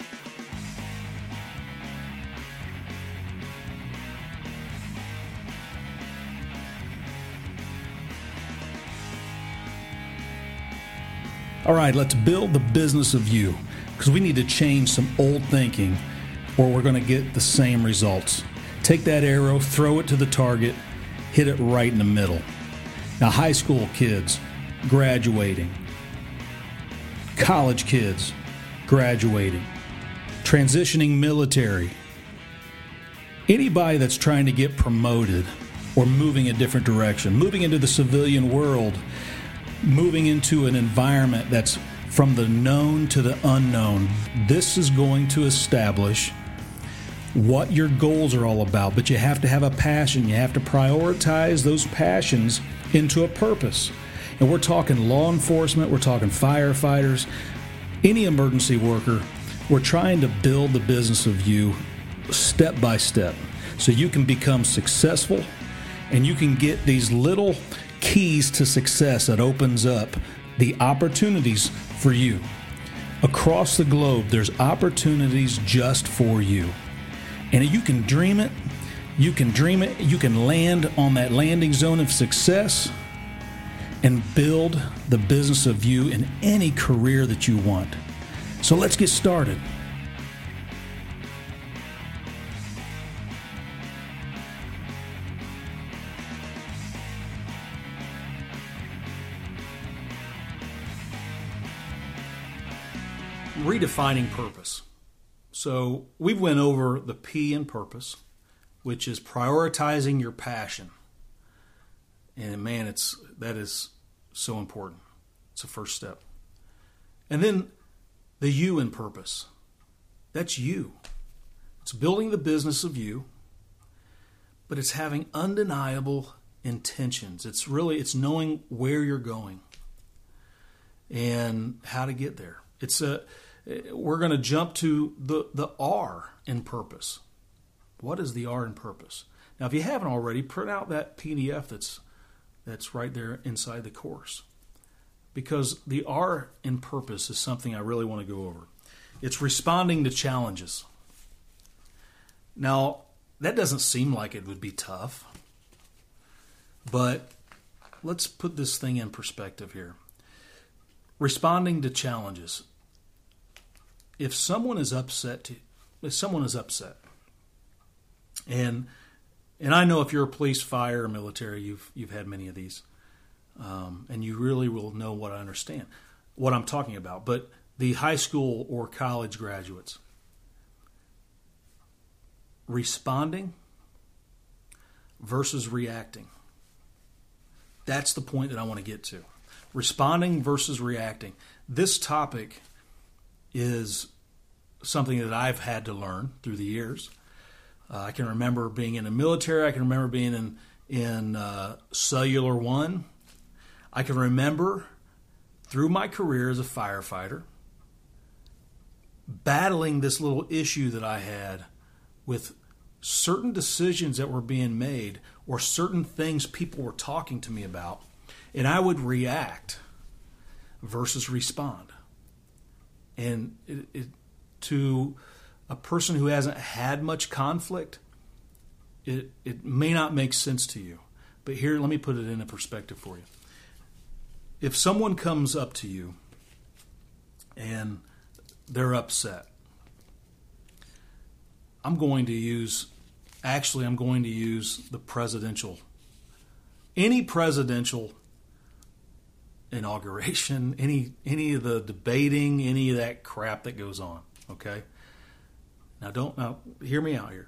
All right, let's build the business of you, because we need to change some old thinking or we're going to get the same results. Take that arrow, throw it to the target, hit it right in the middle. Now, high school kids graduating, college kids graduating, transitioning military, anybody that's trying to get promoted or moving a different direction, moving into the civilian world, moving into an environment that's from the known to the unknown. This is going to establish what your goals are all about, but you have to have a passion. You have to prioritize those passions into a purpose. And we're talking law enforcement, we're talking firefighters, any emergency worker. We're trying to build the business of you step by step so you can become successful and you can get these little keys to success that opens up the opportunities for you. Across the globe, there's opportunities just for you. And you can dream it, you can land on that landing zone of success and build the business of you in any career that you want. So let's get started. Redefining purpose. So we've went over the P in purpose, which is prioritizing your passion. And man, that is so important. It's the first step. And then the U in purpose. That's you. It's building the business of you, but it's having undeniable intentions. It's knowing where you're going and how to get there. We're going to jump to the R in purpose. What is the R in purpose? Now, if you haven't already, print out that PDF that's right there inside the course, because the R in purpose is something I really want to go over. It's responding to challenges. Now, that doesn't seem like it would be tough, but let's put this thing in perspective here. Responding to challenges. If someone is upset, and I know if you're a police, fire, or military, you've had many of these, and you really will know what I'm talking about. But the high school or college graduates, responding versus reacting. That's the point that I want to get to. Responding versus reacting. This topic is something that I've had to learn through the years. I can remember being in the military. I can remember being in Cellular One. I can remember through my career as a firefighter battling this little issue that I had with certain decisions that were being made or certain things people were talking to me about, and I would react versus respond. And to a person who hasn't had much conflict, it may not make sense to you. But here, let me put it in a perspective for you. If someone comes up to you and they're upset, I'm going to use the presidential, any presidential inauguration, any of the debating, any of that crap that goes on. Okay? Now hear me out here.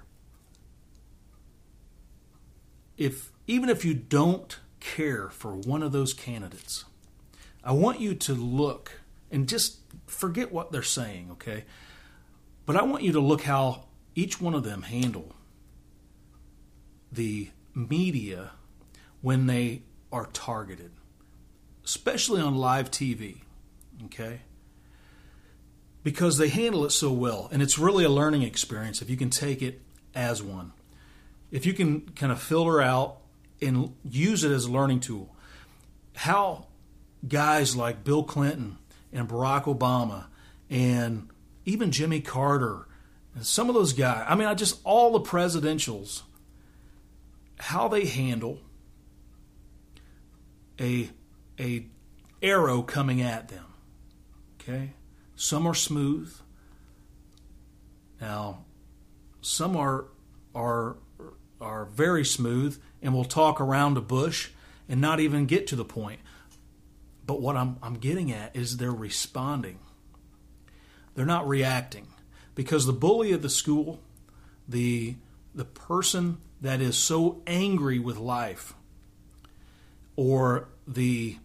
Even if you don't care for one of those candidates, I want you to look and just forget what they're saying, okay? But I want you to look how each one of them handle the media when they are targeted, especially on live TV, okay? Because they handle it so well, and it's really a learning experience if you can take it as one. If you can kind of filter out and use it as a learning tool, how guys like Bill Clinton and Barack Obama and even Jimmy Carter, and some of those guys, I mean, all the presidentials, how they handle a arrow coming at them. Okay? Some are smooth. Now, some are very smooth and will talk around a bush and not even get to the point. But what I'm getting at is they're responding. They're not reacting. Because the bully at the school, the person that is so angry with life, or the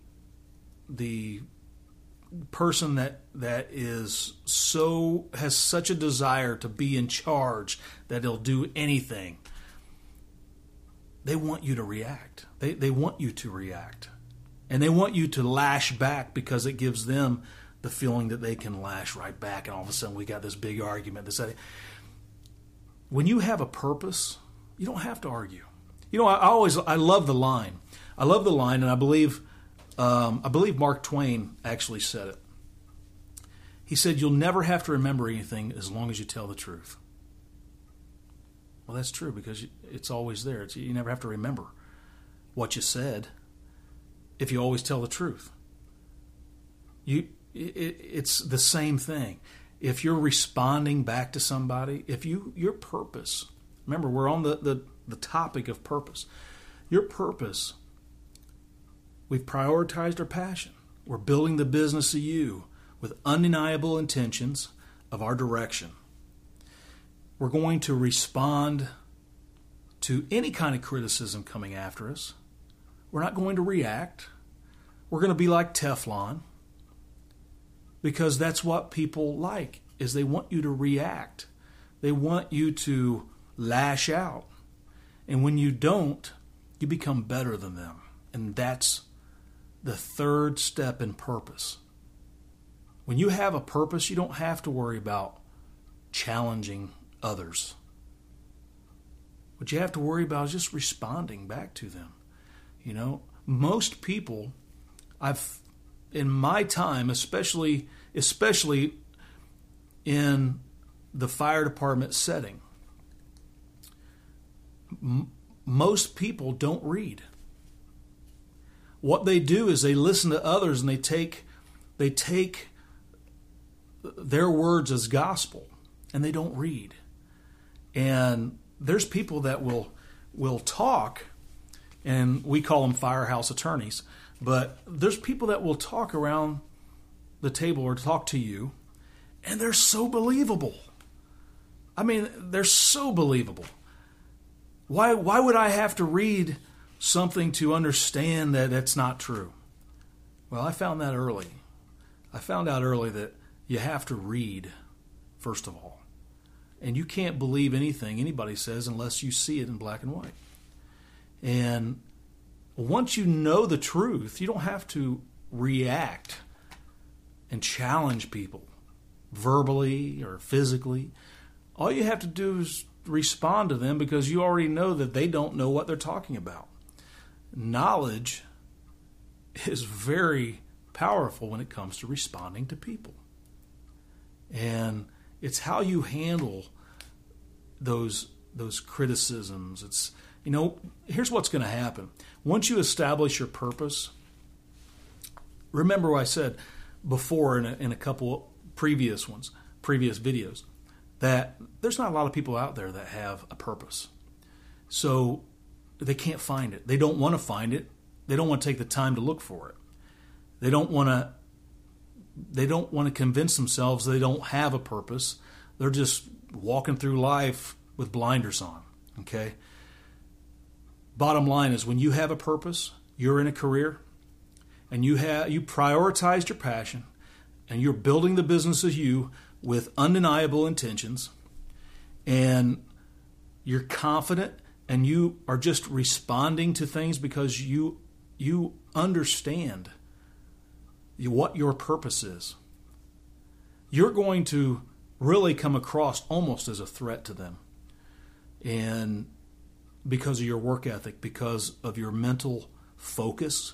person that has such a desire to be in charge that he'll do anything, they want you to react. They want you to react. And they want you to lash back because it gives them the feeling that they can lash right back, and all of a sudden we got this big argument. When you have a purpose, you don't have to argue. You know, I love the line. I love the line, and I believe Mark Twain actually said it. He said, "You'll never have to remember anything as long as you tell the truth." Well, that's true, because it's always there. You never have to remember what you said if you always tell the truth. It's the same thing. If you're responding back to somebody, your purpose, remember we're on the topic of purpose. Your purpose, we've prioritized our passion. We're building the business of you with undeniable intentions of our direction. We're going to respond to any kind of criticism coming after us. We're not going to react. We're going to be like Teflon, because that's what people like, is they want you to react. They want you to lash out. And when you don't, you become better than them. And that's the third step in purpose. When you have a purpose, you don't have to worry about challenging others. What you have to worry about is just responding back to them. You know, most people, in my time, especially in the fire department setting, most people don't read. What they do is they listen to others and they take their words as gospel, and they don't read. And there's people that will talk, and we call them firehouse attorneys, but there's people that will talk around the table or talk to you, and they're so believable. I mean, they're so believable. Why would I have to read something to understand that it's not true? Well, I found that early. I found out early that you have to read, first of all. And you can't believe anything anybody says unless you see it in black and white. And once you know the truth, you don't have to react and challenge people verbally or physically. All you have to do is respond to them, because you already know that they don't know what they're talking about. Knowledge is very powerful when it comes to responding to people. And it's how you handle those criticisms. It's, here's what's going to happen. Once you establish your purpose, remember what I said before in a couple previous videos, that there's not a lot of people out there that have a purpose. So they can't find it. They don't want to find it. They don't want to take the time to look for it. They don't want to convince themselves they don't have a purpose. They're just walking through life with blinders on. Okay? Bottom line is, when you have a purpose, you're in a career, and you prioritized your passion, and you're building the business of you with undeniable intentions, and you're confident, and you are just responding to things because you understand what your purpose is, you're going to really come across almost as a threat to them. And because of your work ethic, because of your mental focus,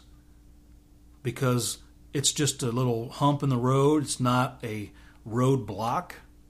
because it's just a little hump in the road, it's not a roadblock,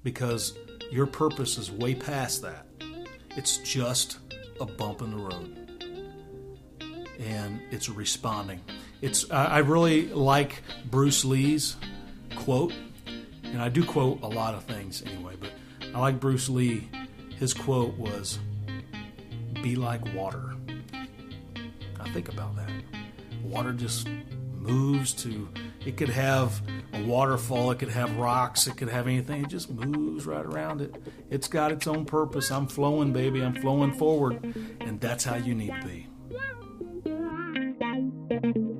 because your purpose is way past that. It's just a bump in the road, and it's responding. I really like Bruce Lee's quote, and I do quote a lot of things anyway, but I like Bruce Lee. His quote was, "Be like water." Now think about that. Water just moves to, it could have a waterfall, it could have rocks, it could have anything. It just moves right around it. It's got its own purpose. I'm flowing, baby. I'm flowing forward. And that's how you need to be.